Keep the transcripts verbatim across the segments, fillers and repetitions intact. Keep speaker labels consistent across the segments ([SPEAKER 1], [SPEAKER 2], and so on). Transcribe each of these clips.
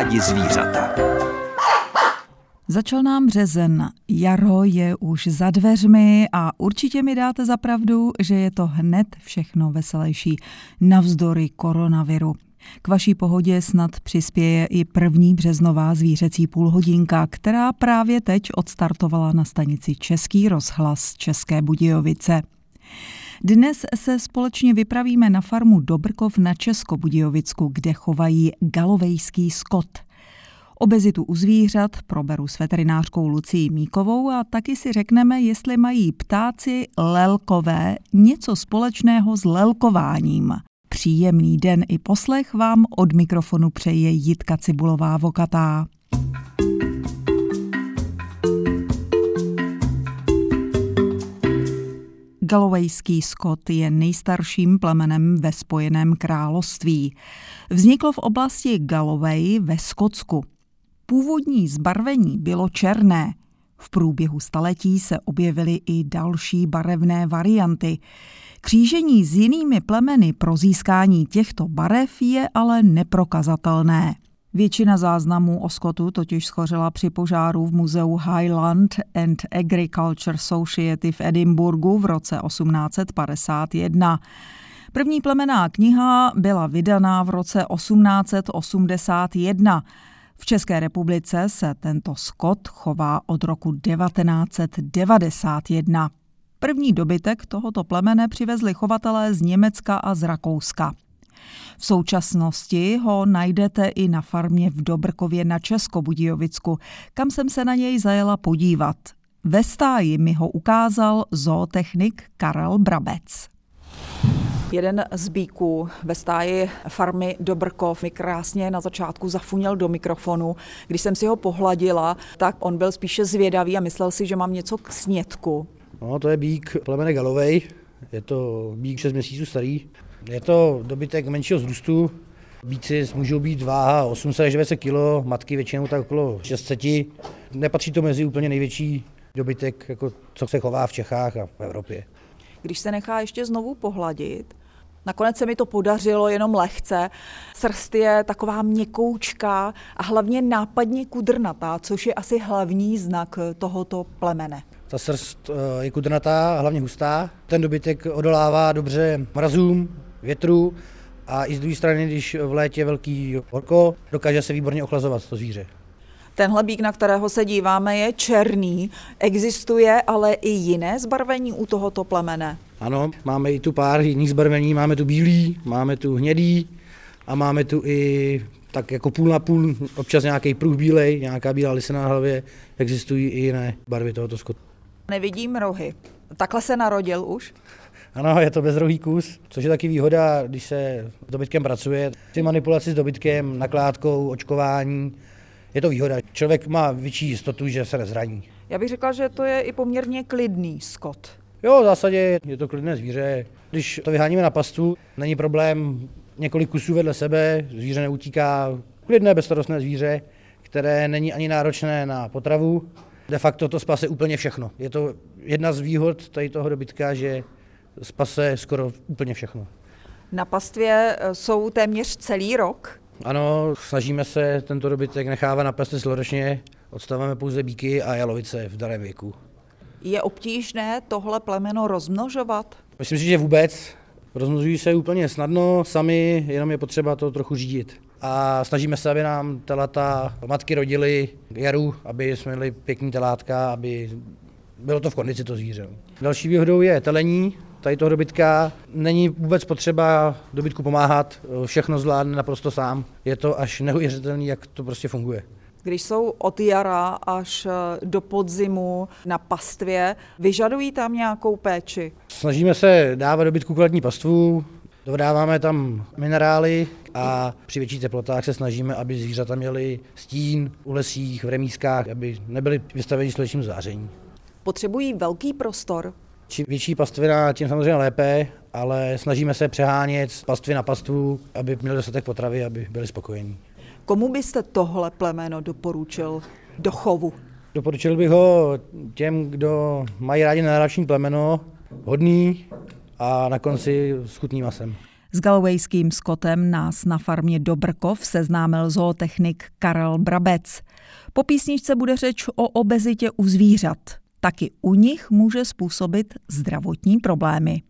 [SPEAKER 1] rádi zvířata.
[SPEAKER 2] Začal nám březen, jaro je už za dveřmi a určitě mi dáte za pravdu, že je to hned všechno veselější navzdory koronaviru. K vaší pohodě snad přispěje i první březnová zvířecí půlhodinka, která právě teď odstartovala na stanici Český rozhlas České Budějovice. Dnes se společně vypravíme na farmu Dobrkov na Českobudějovicku, kde chovají galovejský skot. Obezitu u zvířat proberu s veterinářkou Lucií Míkovou a taky si řekneme, jestli mají ptáci lelkové něco společného s lelkováním. Příjemný den i poslech vám od mikrofonu přeje Jitka Cibulová-Vokatá. Galovejský skot je nejstarším plemenem ve Spojeném království. Vzniklo v oblasti Galloway ve Skotsku. Původní zbarvení bylo černé. V průběhu staletí se objevily i další barevné varianty. Křížení s jinými plemeny pro získání těchto barev je ale neprokazatelné. Většina záznamů o skotu totiž schořela při požáru v muzeu Highland and Agriculture Society v Edinburghu v roce osmnáct set padesát jedna. První plemenná kniha byla vydaná v roce osmnáct set osmdesát jedna. V České republice se tento skot chová od roku devatenáct set devadesát jedna. První dobytek tohoto plemene přivezli chovatelé z Německa a z Rakouska. V současnosti ho najdete i na farmě v Dobrkově na Českobudějovicku, kam jsem se na něj zajela podívat. Ve stáji mi ho ukázal zootechnik Karel Brabec. Jeden z býků ve stáji farmy Dobrkov mi krásně na začátku zafuněl do mikrofonu. Když jsem si ho pohladila, tak on byl spíše zvědavý a myslel si, že mám něco k snědku.
[SPEAKER 3] No, to je býk plemene Galloway, je to býk šest měsíců starý. Je to dobytek menšího vzrůstu. Býci můžou být váha osm set až devět set kilo, matky většinou tak okolo šest set. Nepatří to mezi úplně největší dobytek, jako co se chová v Čechách a v Evropě.
[SPEAKER 2] Když se nechá ještě znovu pohladit, nakonec se mi to podařilo jenom lehce. Srst je taková měkoučká a hlavně nápadně kudrnatá, což je asi hlavní znak tohoto plemene.
[SPEAKER 3] Ta srst je kudrnatá, hlavně hustá. Ten dobytek odolává dobře mrazům, větru a i z druhé strany, když v létě velký horko, dokáže se výborně ochlazovat to zvíře.
[SPEAKER 2] Tenhle býk, na kterého se díváme, je černý. Existuje ale i jiné zbarvení u tohoto plemene?
[SPEAKER 3] Ano, máme i tu pár jiných zbarvení, máme tu bílý, máme tu hnědý a máme tu i tak jako půl na půl, občas nějaký pruh bílej, nějaká bílá lisina na hlavě. Existují i jiné barvy tohoto skotu.
[SPEAKER 2] Nevidím rohy. Takhle se narodil už?
[SPEAKER 3] Ano, je to bezrohý kus, což je taky výhoda, když se s dobytkem pracuje. Při manipulaci s dobytkem, nakládkou, očkování, je to výhoda. Člověk má větší jistotu, že se nezraní.
[SPEAKER 2] Já bych řekla, že to je i poměrně klidný skot.
[SPEAKER 3] Jo, v zásadě je to klidné zvíře. Když to vyháníme na pastu, není problém několik kusů vedle sebe, zvíře neutíká. Klidné, bezstarostné zvíře, které není ani náročné na potravu. De facto to spase úplně všechno. Je to jedna z výhod tady toho dobytka, že spase skoro úplně všechno.
[SPEAKER 2] Na pastvě jsou téměř celý rok?
[SPEAKER 3] Ano, snažíme se tento dobytek nechávat na pastvi celoročně, odstavujeme pouze býky a jalovice v daném věku.
[SPEAKER 2] Je obtížné tohle plemeno rozmnožovat?
[SPEAKER 3] Myslím si, že vůbec. Rozmnožují se úplně snadno sami, jenom je potřeba to trochu řídit. A snažíme se, aby nám telata matky rodily jaru, aby jsme měli pěkný telátka, aby bylo to v kondici to zvíře. Další výhodou je telení. Tady toho dobytka není vůbec potřeba dobytku pomáhat, všechno zvládne naprosto sám. Je to až neuvěřitelné, jak to prostě funguje.
[SPEAKER 2] Když jsou od jara až do podzimu na pastvě, vyžadují tam nějakou péči?
[SPEAKER 3] Snažíme se dávat dobytku kvalitní pastvu, dodáváme tam minerály a při větších teplotách se snažíme, aby zvířata měly stín u lesích, v remízkách, aby nebyly vystaveni slunečnímu záření.
[SPEAKER 2] Potřebují velký prostor?
[SPEAKER 3] Čím větší pastvina, tím samozřejmě lépe, ale snažíme se přehánět z pastvy na pastvu, aby měli dostatek potravy, aby byli spokojení.
[SPEAKER 2] Komu byste tohle plemeno doporučil do chovu?
[SPEAKER 3] Doporučil bych ho těm, kdo mají rádi náročné plemeno, hodný a na konci s chutným masem.
[SPEAKER 2] S galowayským skotem nás na farmě Dobrkov seznámil zootechnik Karel Brabec. Po písničce bude řeč o obezitě u zvířat. Taky u nich může způsobit zdravotní problémy.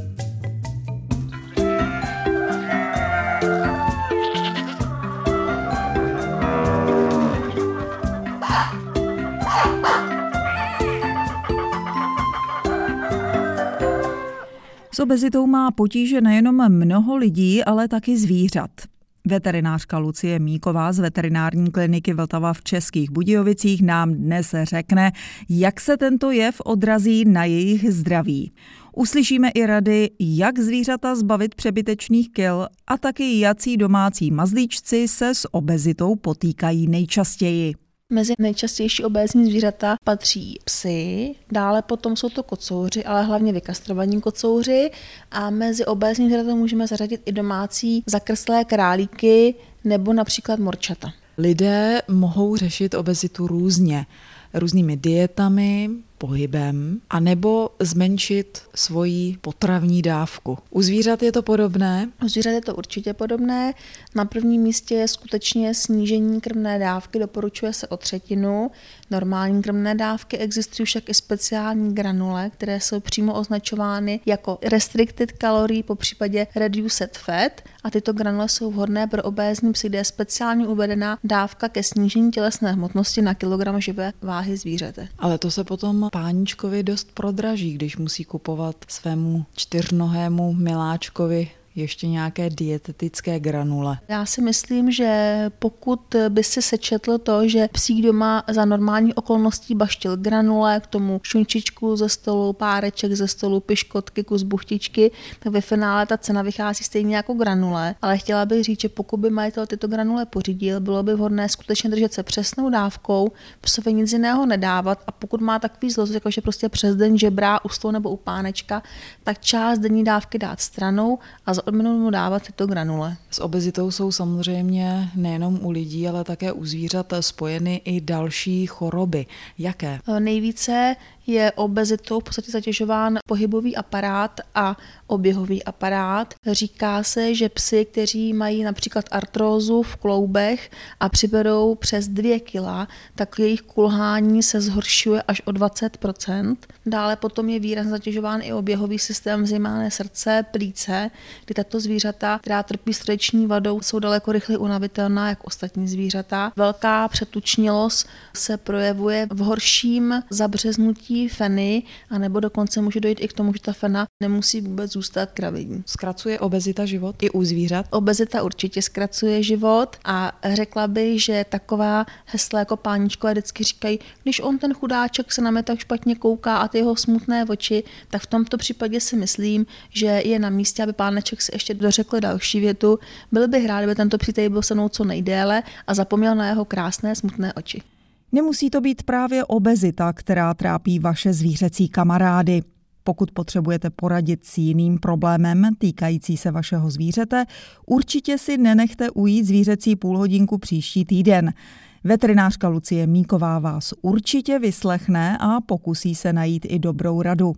[SPEAKER 2] S obezitou má potíže nejenom mnoho lidí, ale taky zvířat. Veterinářka Lucie Míková z veterinární kliniky Vltava v Českých Budějovicích nám dnes řekne, jak se tento jev odrazí na jejich zdraví. Uslyšíme i rady, jak zvířata zbavit přebytečných kil a taky jací domácí mazlíčci se s obezitou potýkají nejčastěji.
[SPEAKER 1] Mezi nejčastější obézní zvířata patří psy, dále potom jsou to kocouři, ale hlavně vykastrovaní kocouři, a mezi obézní zvířata můžeme zařadit i domácí zakrslé králíky nebo například morčata.
[SPEAKER 4] Lidé mohou řešit obezitu různě, různými dietami, pohybem, anebo zmenšit svoji potravní dávku. U zvířat je to podobné?
[SPEAKER 1] U zvířat je to určitě podobné. Na prvním místě je skutečně snížení krmné dávky, doporučuje se o třetinu. Normální krmné dávky existují však i speciální granule, které jsou přímo označovány jako restricted calorie, popřípadě reduced fat, a tyto granule jsou vhodné pro obézní psy, kde je speciálně uvedená dávka ke snížení tělesné hmotnosti na kilogram živé váhy zvířete.
[SPEAKER 4] Ale to se potom páničkovi dost prodraží, když musí kupovat svému čtyřnohému miláčkovi ještě nějaké dietetické granule.
[SPEAKER 1] Já si myslím, že pokud by si sečetl to, že psík doma za normální okolností baštil granule, k tomu šunčičku ze stolu, páreček ze stolu, piškotky, kus buchtičky, tak ve finále ta cena vychází stejně jako granule. Ale chtěla bych říct, že pokud by majitel tyto granule pořídil, bylo by vhodné skutečně držet se přesnou dávkou, psovi nic jiného nedávat, a pokud má takový zlost, jako že prostě přes den žebrá u stolu nebo u pánečka, tak část denní dávky dát stranou a za odměnu mu dávat tyto granule.
[SPEAKER 4] S obezitou jsou samozřejmě nejenom u lidí, ale také u zvířat spojeny i další choroby. Jaké?
[SPEAKER 1] Nejvíce je obezitou v podstatě zatěžován pohybový aparát a oběhový aparát. Říká se, že psy, kteří mají například artrózu v kloubech a přiberou přes dvě kila, tak jejich kulhání se zhoršuje až o dvacet procent. Dále potom je výrazně zatěžován i oběhový systém, zejména srdce, plíce, kdy tato zvířata, která trpí srdeční vadou, jsou daleko rychleji unavitelná jak ostatní zvířata. Velká přetučnělost se projevuje v horším zabřeznutí feny, anebo dokonce může dojít i k tomu, že ta fena nemusí vůbec zůstat kravidní.
[SPEAKER 4] Zkracuje obezita život i u zvířat?
[SPEAKER 1] Obezita určitě zkracuje život a řekla bych, že taková hesla jako páničkové vždycky říkají, když on ten chudáček se na mě tak špatně kouká a ty jeho smutné oči, tak v tomto případě si myslím, že je na místě, aby páneček si ještě dořekl další větu. Byl bych rád, aby tento přítel byl se mnou co nejdéle a zapomněl na jeho krásné smutné oči.
[SPEAKER 2] Nemusí to být právě obezita, která trápí vaše zvířecí kamarády. Pokud potřebujete poradit s jiným problémem týkající se vašeho zvířete, určitě si nenechte ujít zvířecí půlhodinku příští týden. Veterinářka Lucie Míková vás určitě vyslechne a pokusí se najít i dobrou radu.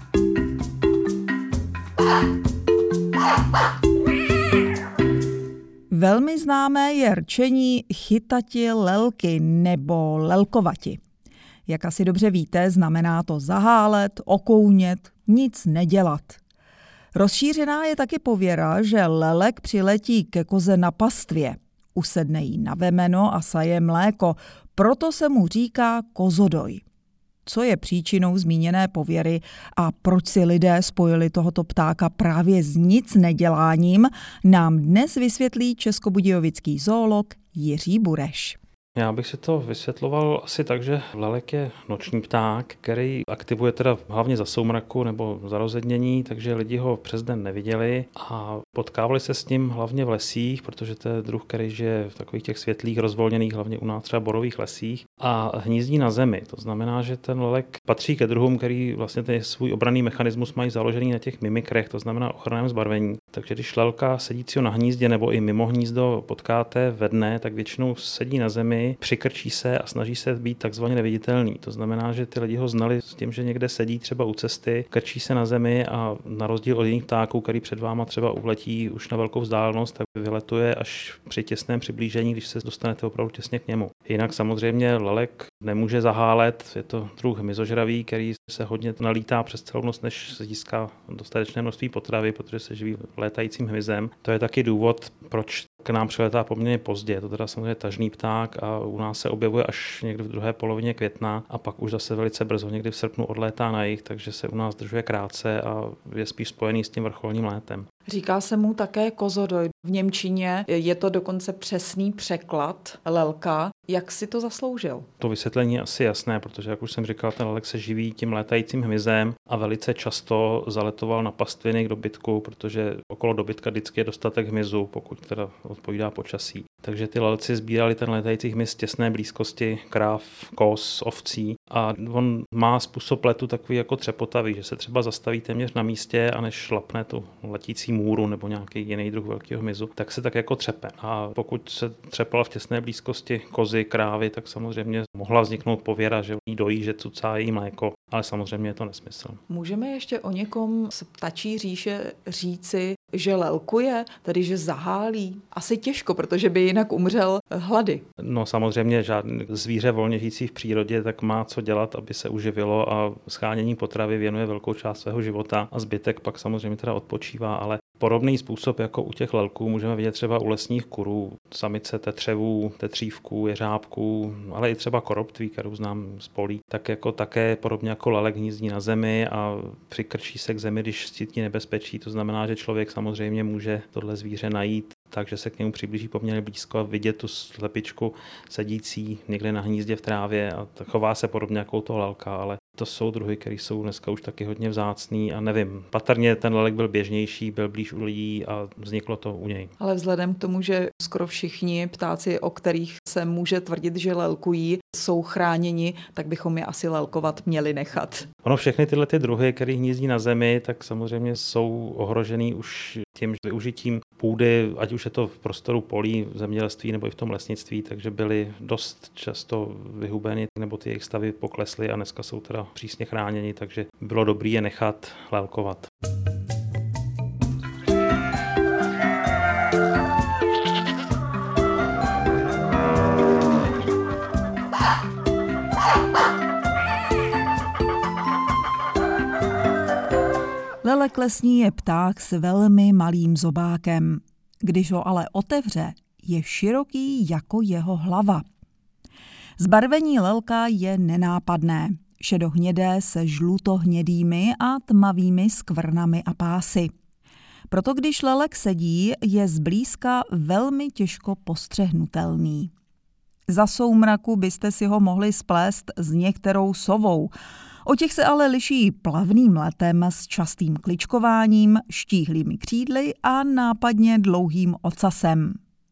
[SPEAKER 2] Velmi známé je rčení chytati lelky nebo lelkovati. Jak asi dobře víte, znamená to zahálet, okounět, nic nedělat. Rozšířená je taky pověra, že lelek přiletí ke koze na pastvě. Usedne jí na vemeno a saje mléko, proto se mu říká kozodoj. Co je příčinou zmíněné pověry a proč si lidé spojili tohoto ptáka právě s nic neděláním, nám dnes vysvětlí českobudějovický zoolog Jiří Bureš.
[SPEAKER 5] Já bych si to vysvětloval asi tak, že lelek je noční pták, který aktivuje teda hlavně za soumraku nebo za rozednění, takže lidi ho přes den neviděli a potkávali se s ním hlavně v lesích, protože to je druh, který žije v takových těch světlých, rozvolněných, hlavně u nás třeba borových lesích a hnízdí na zemi. To znamená, že ten lelek patří ke druhům, který vlastně ten svůj obranný mechanismus mají založený na těch mimikrech, to znamená ochranném zbarvení. Takže když lelka sedícího na hnízdě nebo i mimo hnízdo potkáte ve dne, tak většinou sedí na zemi zemi, přikrčí se a snaží se být takzvaně neviditelný. To znamená, že ty lidi ho znali s tím, že někde sedí třeba u cesty, krčí se na zemi a na rozdíl od jiných ptáků, který před váma třeba uletí už na velkou vzdálenost, tak vyletuje až při těsném přiblížení, když se dostanete opravdu těsně k němu. Jinak samozřejmě lelek nemůže zahálet, je to druh hmyzožravý, který se hodně nalítá přes celou noc, než se získá dostatečné množství potravy, protože se živí létajícím hmyzem. To je taky důvod, proč k nám přiletá poměrně pozdě. Je to teda samozřejmě tažný pták a u nás se objevuje až někdy v druhé polovině května a pak už zase velice brzo, někdy v srpnu odlétá na jih, takže se u nás držuje krátce a je spíš spojený s tím vrcholním létem.
[SPEAKER 4] Říká se mu také kozodoj. V němčině je to dokonce přesný překlad lelka. Jak si to zasloužil?
[SPEAKER 5] To vysvětlení je asi jasné, protože, jak už jsem říkal, ten lelek se živí tím létajícím hmyzem a velice často zaletoval na pastviny k dobytku, protože okolo dobytka vždycky je dostatek hmyzu, pokud teda odpovídá počasí. Takže ty lelci sbírali ten létající hmyz z těsné blízkosti kráv, koz, ovcí a on má způsob letu takový jako třepotavý, že se třeba zastaví téměř na místě a než šlapne tu letící můru nebo nějaký jiný druh velkého hmyzu, tak se tak jako třepe. A pokud se třepala v těsné blízkosti kozy, krávy, tak samozřejmě mohla vzniknout pověra, že jí dojí, že cucá její mléko, ale samozřejmě je to nesmysl.
[SPEAKER 4] Můžeme ještě o někom z ptačí říše říci, že lelkuje, tedy že zahálí? Asi těžko, protože by jinak umřel hlady.
[SPEAKER 5] No samozřejmě žádný zvíře volně žijící v přírodě tak má co dělat, aby se uživilo a schánění potravy věnuje velkou část svého života a zbytek pak samozřejmě teda odpočívá, ale podobný způsob jako u těch lelků můžeme vidět třeba u lesních kurů, samice tetřevů, tetřívků, jeřábků, ale i třeba koroptví, kterou znám z polí, tak jako také podobně jako lelek hnízdí na zemi a přikrčí se k zemi, když cítí nebezpečí. To znamená, že člověk samozřejmě může tohle zvíře najít, takže se k němu přiblíží poměrně blízko a vidět tu slepičku sedící někde na hnízdě v trávě a chová se podobně jako to lelka, ale to jsou druhy, které jsou dneska už taky hodně vzácný a nevím, patrně ten lelek byl běžnější, byl blíž u lidí a vzniklo to u něj.
[SPEAKER 4] Ale vzhledem k tomu, že skoro všichni ptáci, o kterých se může tvrdit, že lelkují, jsou chráněni, tak bychom je asi lelkovat měli nechat.
[SPEAKER 5] Ono všechny tyhle ty druhy, které hnízdí na zemi, tak samozřejmě jsou ohrožený už tím využitím půdy, ať už je to v prostoru polí, v zemědělství nebo i v tom lesnictví, takže byly dost často vyhubeny nebo ty jejich stavy poklesly a dneska jsou teda přísně chráněni, takže bylo dobré je nechat lelkovat.
[SPEAKER 2] Lelek lesní je pták s velmi malým zobákem. Když ho ale otevře, je široký jako jeho hlava. Zbarvení lelka je nenápadné. Šedohnědé se žlutohnědými a tmavými skvrnami a pásy. Proto když lelek sedí, je zblízka velmi těžko postřehnutelný. Za soumraku byste si ho mohli splést s některou sovou. O těch se ale liší plavným letem s častým kličkováním, štíhlými křídly a nápadně dlouhým ocasem.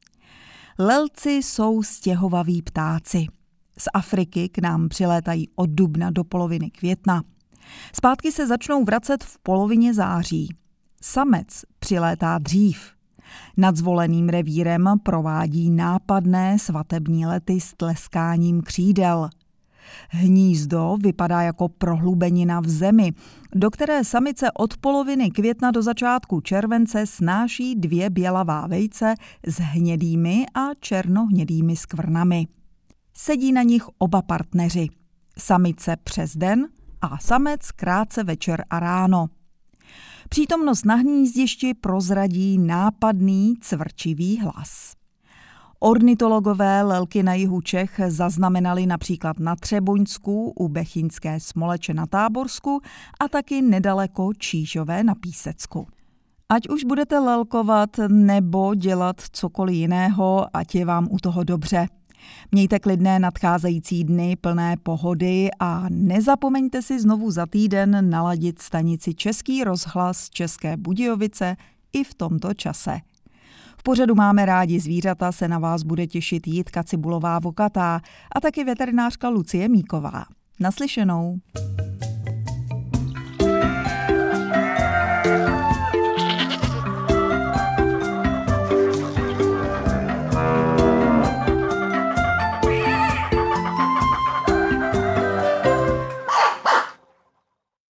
[SPEAKER 2] Lelci jsou stěhovaví ptáci. Z Afriky k nám přilétají od dubna do poloviny května. Zpátky se začnou vracet v polovině září. Samec přilétá dřív. Nad zvoleným revírem provádí nápadné svatební lety s tleskáním křídel. Hnízdo vypadá jako prohlubenina v zemi, do které samice od poloviny května do začátku července snáší dvě bělavá vejce s hnědými a černohnědými skvrnami. Sedí na nich oba partneři, samice přes den a samec krátce večer a ráno. Přítomnost na hnízdišti prozradí nápadný cvrčivý hlas. Ornitologové lelky na jihu Čech zaznamenali například na Třeboňsku, u Bechyňské Smoleče na Táborsku a taky nedaleko Čížové na Písecku. Ať už budete lelkovat nebo dělat cokoliv jiného, ať je vám u toho dobře. Mějte klidné nadcházející dny plné pohody a nezapomeňte si znovu za týden naladit stanici Český rozhlas České Budějovice i v tomto čase. V pořadu Máme rádi zvířata se na vás bude těšit Jitka Cibulová-Vokatá a taky veterinářka Lucie Míková. Naslyšenou.